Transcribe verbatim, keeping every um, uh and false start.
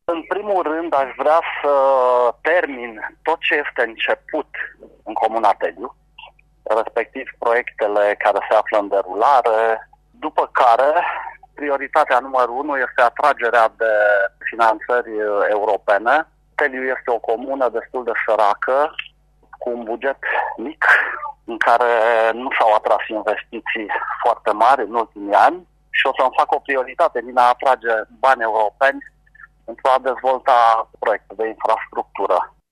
În primul rând, aș vrea să termin tot ce este început în Comuna Teliu, respectiv proiectele care se află în derulare, după care prioritatea numărul unu este atragerea de finanțări europene. Teliu este o comună destul de săracă, cu un buget mic, în care nu s-au atras investiții foarte mari în ultimii ani și o să-mi fac o prioritate din a atrage bani europeni pentru a dezvolta proiecte de infrastructură.